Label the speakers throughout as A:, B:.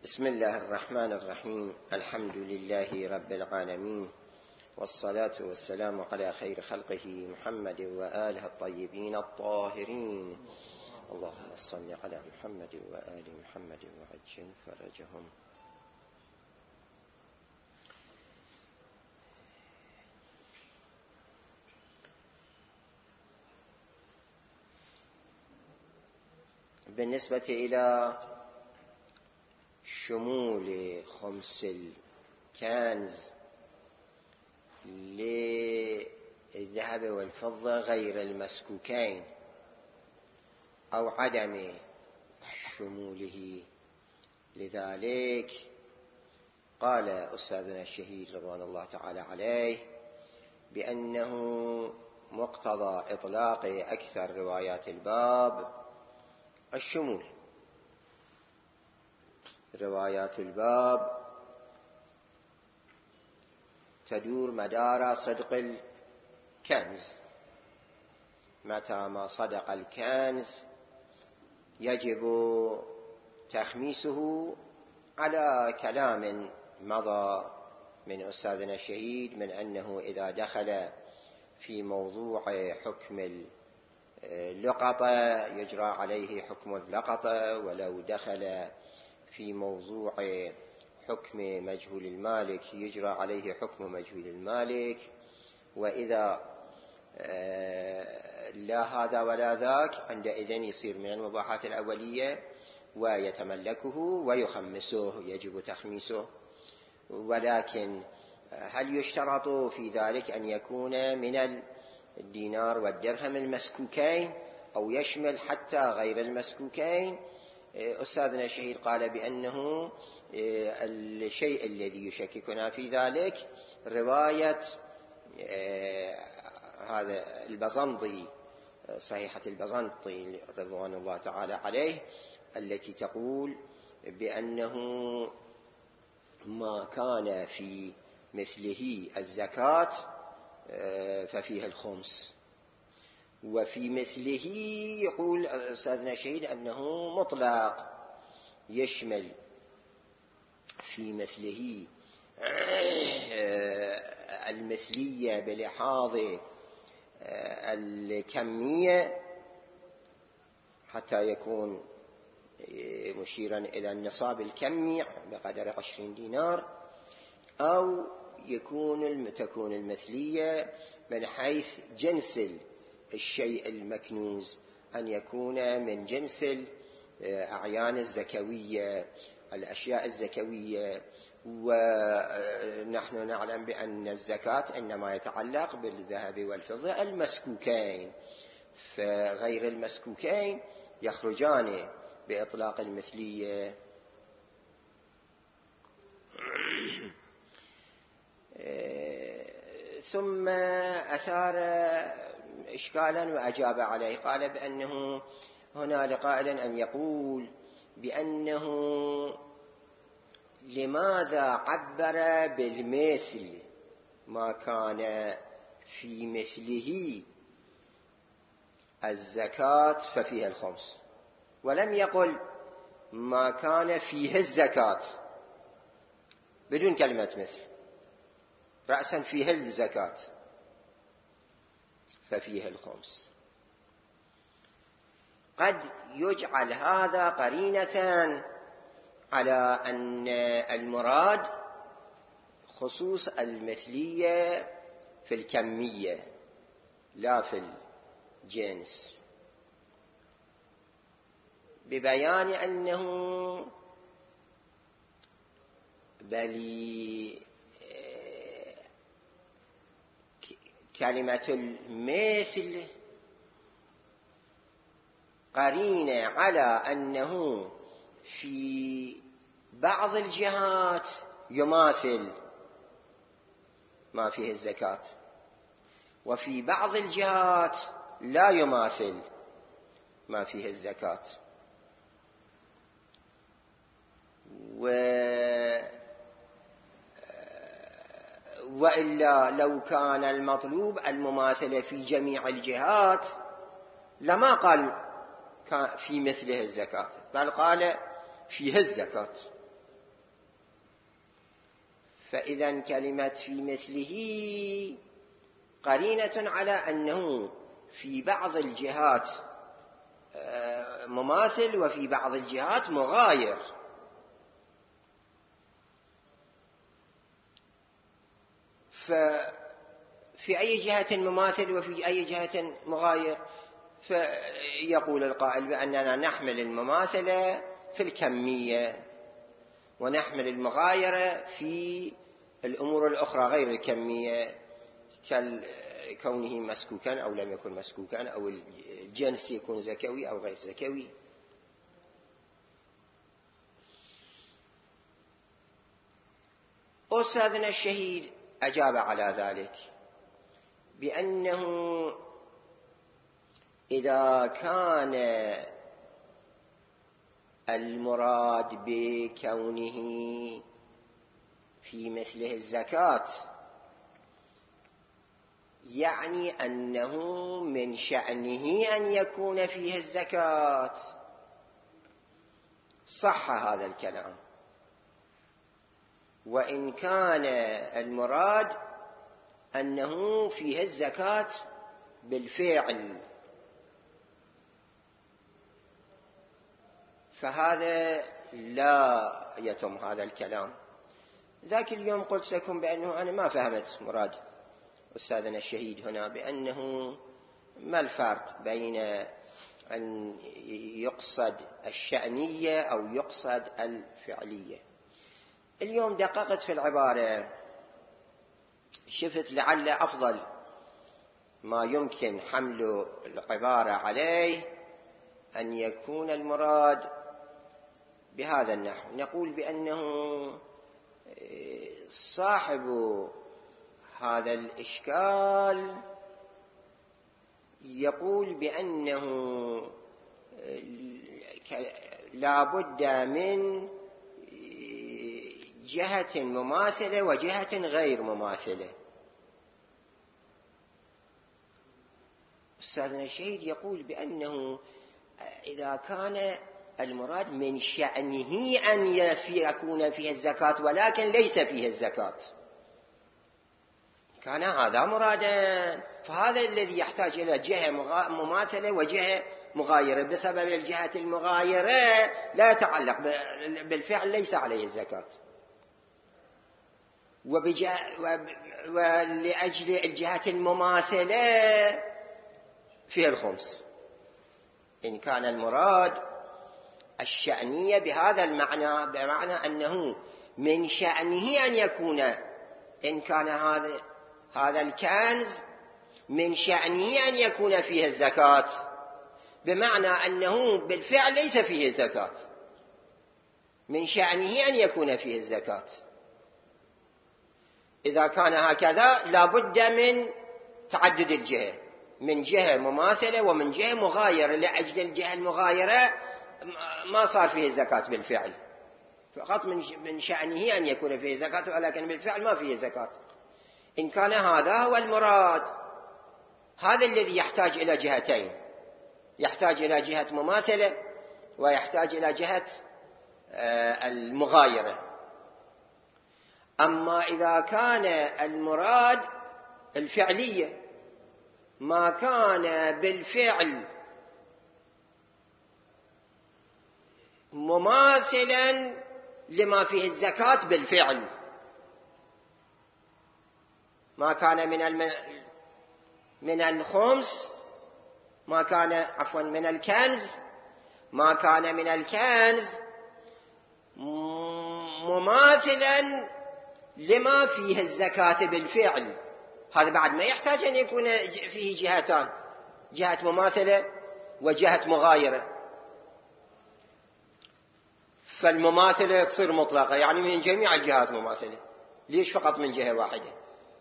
A: بسم الله الرحمن الرحيم. الحمد لله رب العالمين، والصلاة والسلام على خير خلقه محمد وآله الطيبين الطاهرين. اللهم صل على محمد وآل محمد وعجل فرجهم. بالنسبة إلى شمول خمس الكنز للذهب والفضة غير المسكوكين أو عدم شموله لذلك، قال أستاذنا الشهيد رضوان الله تعالى عليه بأنه مقتضى إطلاق أكثر روايات الباب الشمول. روايات الباب تدور مدار صدق الكنز، متى ما صدق الكنز يجب تخميسه على كلام مضى من أستاذنا الشهيد من أنه إذا دخل في موضوع حكم اللقطة يجرى عليه حكم اللقطة، ولو دخل في موضوع حكم مجهول المالك يجرى عليه حكم مجهول المالك، وإذا لا هذا ولا ذاك عندئذ يصير من المباحات الأولية ويتملكه ويخمسه، يجب تخميسه. ولكن هل يشترط في ذلك أن يكون من الدينار والدرهم المسكوكين أو يشمل حتى غير المسكوكين؟ أستاذنا الشهيد قال بأنه الشيء الذي يشككنا في ذلك رواية هذا البزنطي، صحيحة البزنطي رضوان الله تعالى عليه، التي تقول بأنه ما كان في مثله الزكاة ففيه الخمس، وفي مثله يقول أستاذنا الشهيد أنه مطلق يشمل في مثله المثلية بلحاظ الكمية حتى يكون مشيرا إلى النصاب الكمي بقدر 20 دينار، أو تكون المثلية من حيث جنس الشيء المكنوز، أن يكون من جنس الأعيان الزكوية، الأشياء الزكوية. ونحن نعلم بأن الزكاة إنما يتعلق بالذهب والفضة المسكوكين، فغير المسكوكين يخرجان بإطلاق المثلية. ثم أثار إشكالا وأجاب عليه، قال بأنه هنا لقائل أن يقول بأنه لماذا عبر بالمثل ما كان في مثله الزكاة ففيها الخمس، ولم يقل ما كان فيه الزكاة بدون كلمة مثل، رأسا فيه الزكاة ففيه الخمس. قد يجعل هذا قرينة على أن المراد خصوص المثلية في الكمية لا في الجنس، ببيان أنه بل كلمة المثل قرينة على أنه في بعض الجهات يماثل ما فيه الزكاة، وفي بعض الجهات لا يماثل ما فيه الزكاة. وإلا لو كان المطلوب المماثلة في جميع الجهات لما قال في مثله الزكاة، بل قال فيه الزكاة فإذا كلمة في مثله قرينة على أنه في بعض الجهات مماثل وفي بعض الجهات مغاير. ففي أي جهة مماثل وفي أي جهة مغاير؟ فيقول القائل بأننا نحمل المماثلة في الكمية ونحمل المغايرة في الأمور الأخرى غير الكمية، ككونه مسكوكا أو لم يكن مسكوكا، أو الجنس يكون زكوي أو غير زكوي. أستاذنا الشهيد أجاب على ذلك بأنه إذا كان المراد بكونه في مثله الزكاة يعني أنه من شأنه أن يكون فيه الزكاة، صح هذا الكلام. وإن كان المراد أنه فيه الزكاة بالفعل فهذا لا يتم هذا الكلام. ذاك اليوم قلت لكم بأنه أنا ما فهمت مراد أستاذنا الشهيد هنا، بأنه ما الفرق بين أن يقصد الشأنية أو يقصد الفعلية. اليوم دققت في العبارة، شفت لعل أفضل ما يمكن حمل العبارة عليه أن يكون المراد بهذا النحو. نقول بأنه صاحب هذا الإشكال يقول بأنه لا بد من جهة مماثلة وجهة غير مماثلة. أستاذنا الشهيد يقول بأنه إذا كان المراد من شأنه أن يكون فيه الزكاة ولكن ليس فيه الزكاة، كان هذا مرادا، فهذا الذي يحتاج إلى جهة مماثلة وجهة مغايرة. بسبب الجهة المغايرة لا يتعلق بالفعل ليس عليه الزكاة، ولأجل الجهة المماثلة فيه الخمس. إن كان المراد الشأنية بهذا المعنى، بمعنى أنه من شأنه أن يكون، إن كان هذا الكنز من شأنه أن يكون فيه الزكاة، بمعنى أنه بالفعل ليس فيه الزكاة، من شأنه أن يكون فيه الزكاة. إذا كان هكذا لابد من تعدد الجهة، من جهة مماثلة ومن جهة مغايرة. لأجل الجهة المغايرة ما صار فيه الزكاة بالفعل، فقط من شأنه أن يكون فيه زكاة ولكن بالفعل ما فيه زكاة. إن كان هذا هو المراد، هذا الذي يحتاج إلى جهتين، يحتاج إلى جهة مماثلة ويحتاج إلى جهة المغايرة. أما إذا كان المراد الفعلية، ما كان بالفعل مماثلا لما فيه الزكاة بالفعل، ما كان من الخمس، ما كان عفوا من الكنز، ما كان من الكنز مماثلا لما فيه الزكاة بالفعل، هذا بعد ما يحتاج أن يكون فيه جهتان، جهة مماثلة وجهة مغايرة. فالمماثلة تصير مطلقة، يعني من جميع الجهات مماثلة، ليش فقط من جهة واحدة؟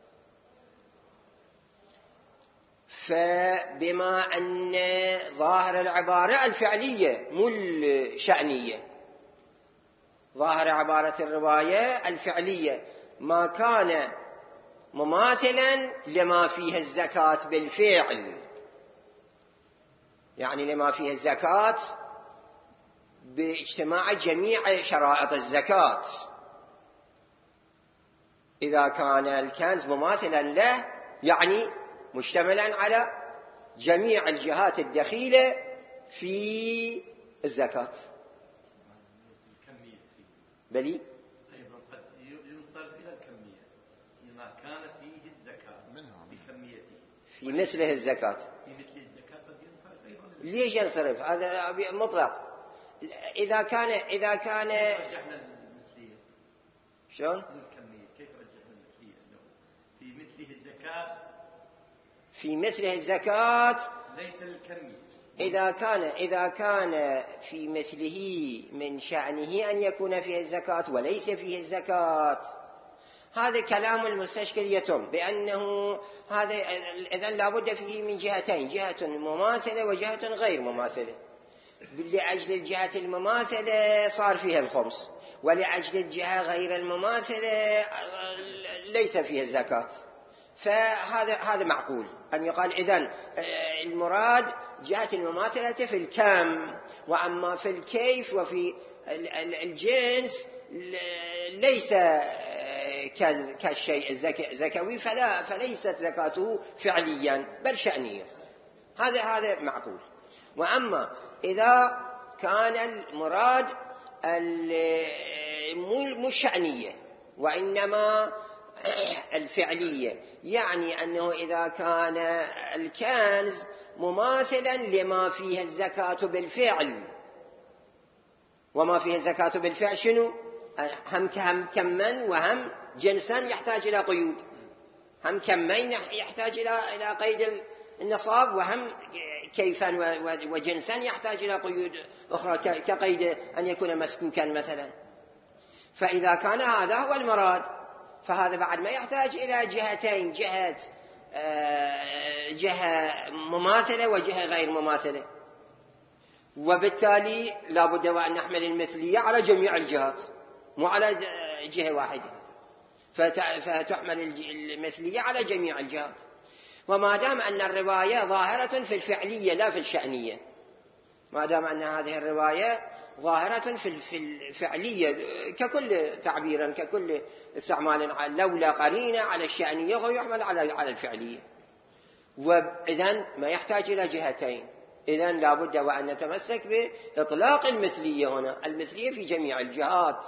A: فبما أن ظاهر العبارة الفعلية مو الشأنية، ظاهر عبارة الرواية الفعلية، ما كان مماثلا لما فيه الزكاة بالفعل، يعني لما فيه الزكاة باجتماع جميع شرائط الزكاة. إذا كان الكنز مماثلا له يعني مشتملا على جميع الجهات الدخيلة في الزكاة. بلي
B: أيضا قد ينصرف إلى الكمية لما كان فيه الزكاة بكميته
A: في مثله الزكاة.
B: في مثل الزكاة قد ينصرف أيضا.
A: ليش ينصرف؟ هذا مطلق. إذا كان
B: رجحنا المثلية
A: شلون؟
B: الكمية كيف رجحنا المثلية أنه في مثله الزكاة
A: في مثله الزكاة
B: ليس الكمية.
A: إذا كان في مثله من شأنه أن يكون فيه الزكاة وليس فيه الزكاة، هذا كلام المستشكل يتم بأنه هذا إذن لابد فيه من جهتين، جهة مماثلة وجهة غير مماثلة. لأجل الجهة المماثلة صار فيها الخمس، ولأجل الجهة غير المماثلة ليس فيها الزكاة. فهذا معقول أن يقال إذن المراد جهة المماثلة في الكم، وأما في الكيف وفي الجنس ليس كالشيء الزكوي فليست زكاته فعليا بل شأنيا. هذا معقول. وأما إذا كان المراد مش شأنية وإنما الفعلية، يعني أنه إذا كان الكنز مماثلا لما فيه الزكاة بالفعل، وما فيه الزكاة بالفعل شنو؟ هم كما وهم جنسا يحتاج إلى قيود، هم كمين يحتاج إلى قيد النصاب، وهم كيفا وجنسا يحتاج إلى قيود أخرى كقيد أن يكون مسكوكا مثلا. فإذا كان هذا هو المراد فهذا بعد ما يحتاج إلى جهتين، جهة مماثلة وجهة غير مماثلة، وبالتالي لا بد وأن نحمل المثلية على جميع الجهات مو على جهة واحدة، فتحمل المثلية على جميع الجهات. وما دام أن الرواية ظاهرة في الفعلية لا في الشأنية، ما دام أن هذه الرواية ظاهرة في الفعلية ككل تعبيرا ككل استعمال لولا قرينة على الشأنية ويحمل على الفعلية، وإذن ما يحتاج إلى جهتين. إذن لا بد وأن نتمسك بإطلاق المثلية هنا، المثلية في جميع الجهات.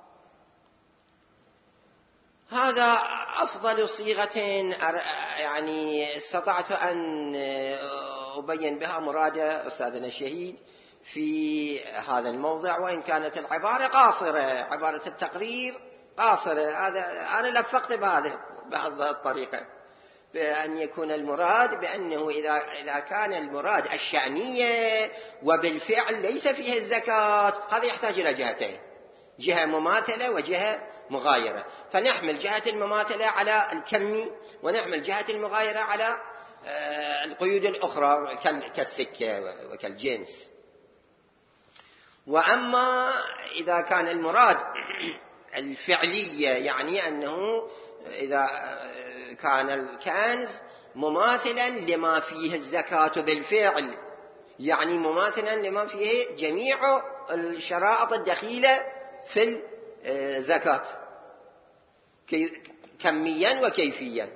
A: هذا أفضل صيغة يعني استطعت أن أبين بها مراد أستاذنا الشهيد في هذا الموضع، وإن كانت العبارة قاصرة، عبارة التقرير قاصرة. هذا أنا لفقت بهذه الطريقة، بأن يكون المراد بأنه إذا كان المراد الشأنية وبالفعل ليس فيه الزكاة، هذا يحتاج إلى جهتين، جهة مماثلة وجهة مغايرة، فنحمل جهة المماثلة على الكم ونحمل جهة المغايرة على القيود الأخرى كالسكة وكالجنس. وأما إذا كان المراد الفعلية يعني أنه إذا كان الكنز مماثلا لما فيه الزكاة بالفعل، يعني مماثلا لما فيه جميع الشرائط الدخيلة في الزكاة كميا وكيفيا،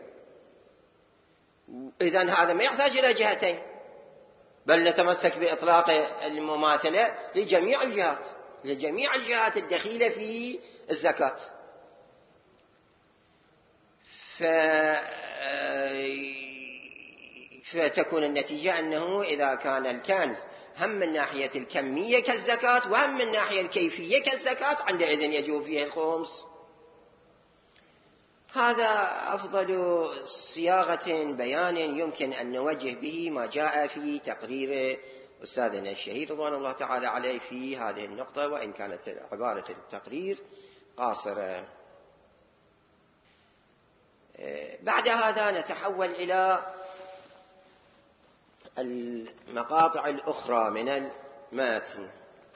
A: إذن هذا ما يحتاج إلى جهتين، بل نتمسك بإطلاق المماثلة لجميع الجهات الدخيلة في الزكاة. فتكون النتيجة أنه إذا كان الكنز هم من ناحية الكمية كالزكاة وهم من ناحية الكيفية كالزكاة، عندئذ يجب فيه الخمس. هذا أفضل صياغة بيان يمكن أن نوجه به ما جاء في تقرير أستاذنا الشهيد رضوان الله تعالى عليه في هذه النقطة، وإن كانت عبارة التقرير قاصرة. بعد هذا نتحول إلى المقاطع الأخرى من المتن.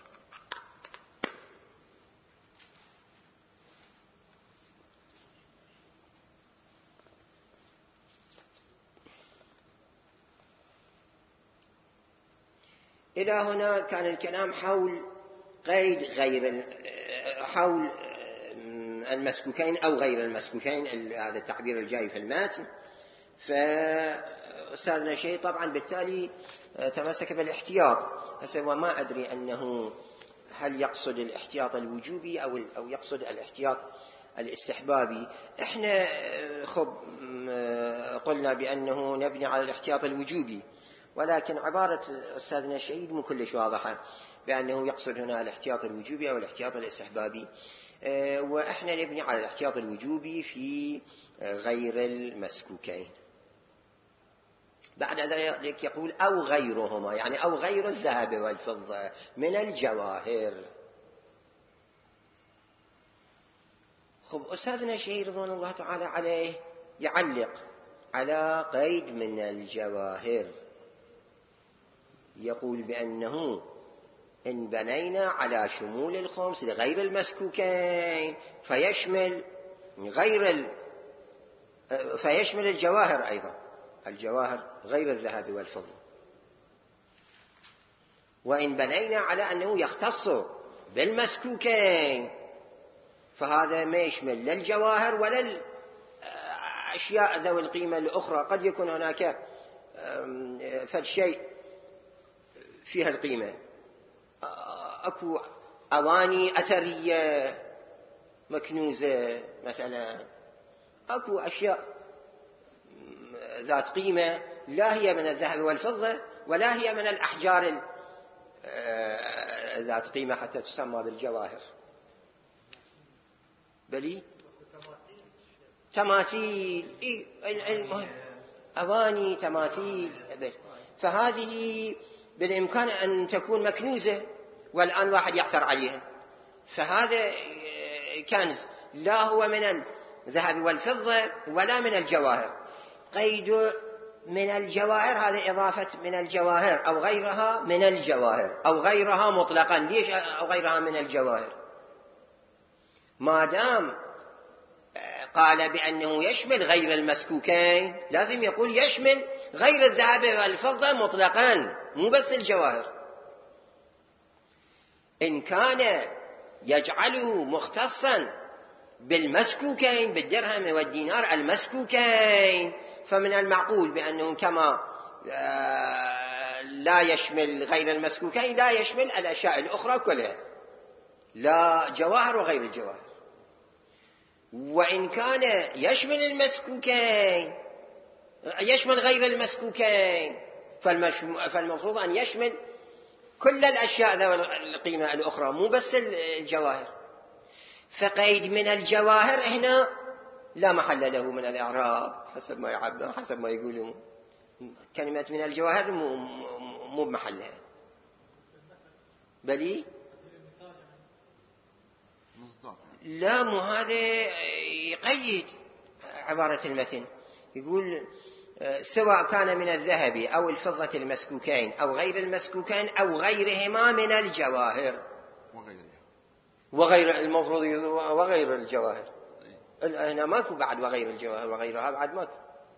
A: إلى هنا كان الكلام حول قيد حول المسكوكين أو غير المسكوكين، هذا التعبير الجاي في المتن. فأستاذنا شيء طبعا بالتالي تمسك بالاحتياط. هسه وما أدري أنه هل يقصد الاحتياط الوجوبي أو يقصد الاحتياط الاستحبابي. احنا قلنا بأنه نبني على الاحتياط الوجوبي، ولكن عبارة أستاذنا الشهيد مو كلش واضحة بأنه يقصد هنا الاحتياط الوجوبي أو الاحتياط الاستحبابي، وإحنا نبني على الاحتياط الوجوبي في غير المسكوكين. بعد ذلك يقول أو غيرهما، يعني أو غير الذهب والفضة من الجواهر. خب أستاذنا الشهيد رضوان الله تعالى عليه يعلق على قيد من الجواهر، يقول بأنه إن بنينا على شمول الخمس لغير المسكوكين فيشمل الجواهر أيضا، الجواهر غير الذهب والفضة. وإن بنينا على أنه يختص بالمسكوكين فهذا ما يشمل لا الجواهر ولا الأشياء ذوي القيمة الأخرى. قد يكون هناك فد شيء فيها القيمة، أكو أواني أثرية مكنوزة مثلا، أكو أشياء ذات قيمة لا هي من الذهب والفضة ولا هي من الأحجار ذات قيمة حتى تسمى بالجواهر، بل تماثيل، أواني تماثيل. فهذه بالإمكان أن تكون مكنوزة والآن واحد يعثر عليها، فهذا كنز لا هو من الذهب والفضة ولا من الجواهر. قيد من الجواهر هذا إضافة من الجواهر أو غيرها من الجواهر أو غيرها مطلقا. ليش أو غيرها من الجواهر؟ ما دام قال بأنه يشمل غير المسكوكين لازم يقول يشمل غير الذهب والفضة مطلقا، مو بس الجواهر. إن كان يجعله مختصا بالمسكوكين بالدرهم والدينار المسكوكين فمن المعقول بأنه كما لا يشمل غير المسكوكين لا يشمل الأشياء الأخرى كلها، لا جواهر وغير الجواهر. وإن كان يشمل المسكوكين يشمل غير المسكوكين فالمفروض أن يشمل كل الأشياء ذوي القيمة الأخرى مو بس الجواهر. فقيد من الجواهر هنا لا محل له من الإعراب حسب ما يقولون. كلمة من الجواهر مو بمحلها، بل لا، مو هذا يقيد عبارة المتن. يقول سواء كان من الذهب أو الفضة المسكوكين أو غير المسكوكين أو غيرهما من الجواهر وغير المفروض وغير الجواهر. هنا ماكو بعد وغير الجواهر، وغيرها بعد ماكو،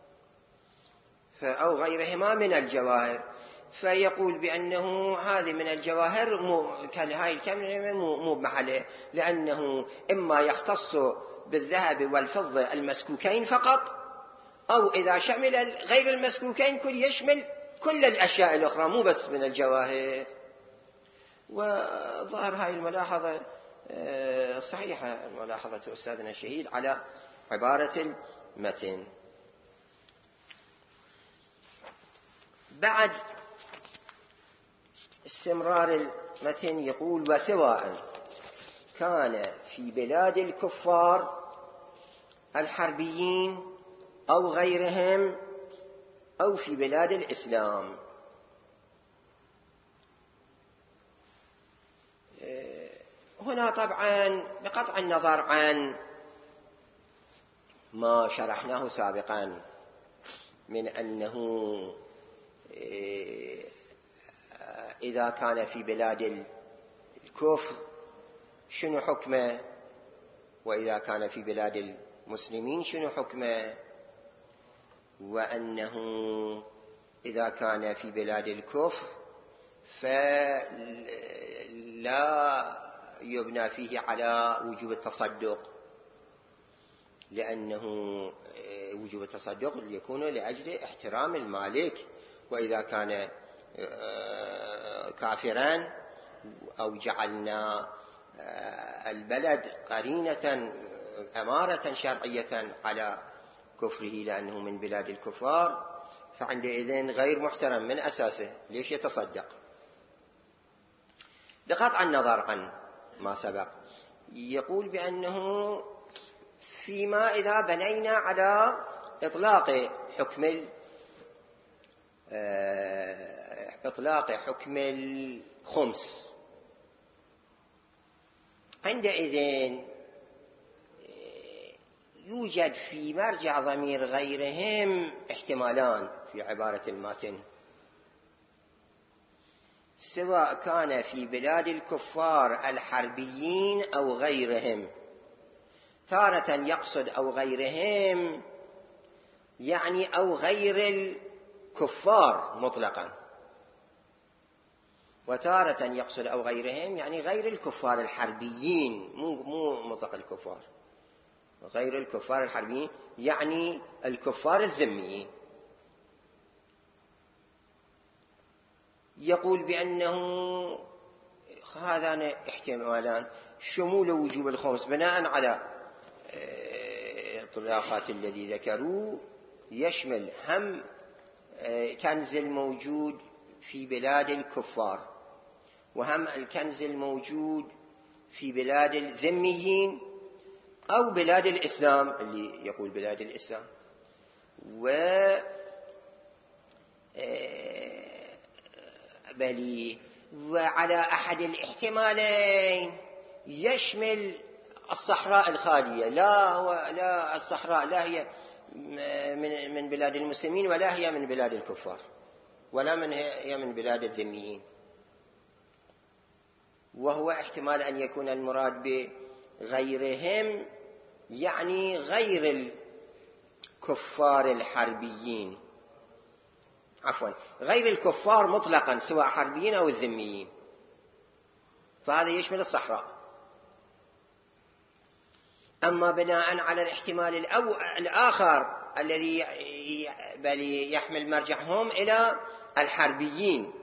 A: أو غيرهما من الجواهر. فيقول بأنه هذه من الجواهر هاي الكلمة مو بمحله، لأنه إما يختص بالذهب والفضة المسكوكين فقط، أو إذا شمل غير المسكوكين يشمل كل الأشياء الأخرى مو بس من الجواهر. وظهر هاي الملاحظة صحيحة، ملاحظة أستاذنا الشهيد على عبارة المتن. بعد استمرار المتن يقول وسواء كان في بلاد الكفار الحربيين أو غيرهم أو في بلاد الإسلام. هنا طبعا بقطع النظر عن ما شرحناه سابقا من أنه إذا كان في بلاد الكفر شنو حكمه، وإذا كان في بلاد المسلمين شنو حكمه، وأنه إذا كان في بلاد الكفر فلا يبنى فيه على وجوب التصدق لأنه وجوب التصدق يكون لأجل احترام المالك، وإذا كان كافرا أو جعلنا البلد قرينة أمارة شرعية على كفره لأنه من بلاد الكفار، فعندئذ غير محترم من أساسه، ليش يتصدق؟ بقطع النظر عن ما سبق يقول بأنه فيما إذا بنينا على إطلاق حكم الخمس، عندئذ يوجد في مرجع ضمير غيرهم احتمالان في عبارة الماتن، سواء كان في بلاد الكفار الحربيين أو غيرهم. تارة يقصد أو غيرهم يعني أو غير الكفار مطلقا، وتارة يقصد أو غيرهم يعني غير الكفار الحربيين، مو مطلق الكفار، غير الكفار الحربيين يعني الكفار الذميين. يقول بأنه هذان احتمالان شمول وجوب الخمس بناء على الطلاقات الذي ذكروا يشمل هم كنز الموجود في بلاد الكفار، وهم الكنز الموجود في بلاد الذميين أو بلاد الإسلام، اللي يقول بلاد الإسلام، وعلى أحد الاحتمالين يشمل الصحراء الخالية، لا الصحراء لا هي من بلاد المسلمين ولا هي من بلاد الكفار ولا هي من بلاد الذميين، وهو احتمال أن يكون المراد بغيرهم يعني غير الكفار الحربيين، غير الكفار مطلقا سواء حربيين أو الذميين، فهذا يشمل الصحراء. أما بناء على الاحتمال الآخر الذي يحمل مرجعهم إلى الحربيين،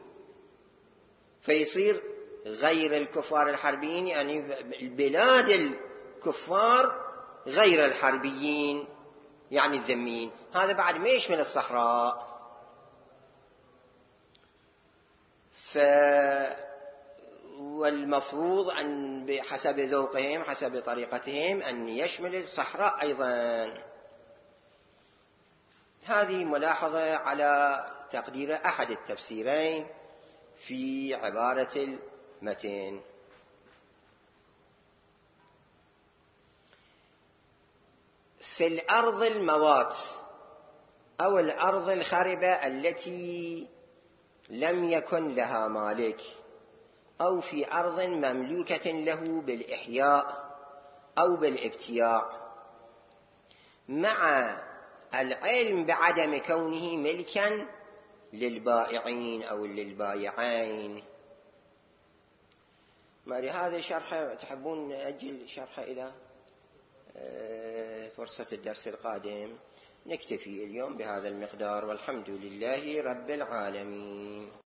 A: فيصير غير الكفار الحربيين يعني بلاد الكفار غير الحربيين يعني الذميين، هذا بعد ما يشمل الصحراء. والمفروض أن بحسب ذوقهم حسب طريقتهم أن يشمل الصحراء أيضا. هذه ملاحظة على تقدير أحد التفسيرين في عبارة المتن. في الأرض الموات أو الأرض الخربة التي لم يكن لها مالك، أو في أرض مملوكة له بالإحياء أو بالابتياع، مع العلم بعدم كونه ملكا للبائعين أو للبايعين. ماري هذا شرحه، تحبون نأجل شرحه إلى فرصة الدرس القادم؟ نكتفي اليوم بهذا المقدار، والحمد لله رب العالمين.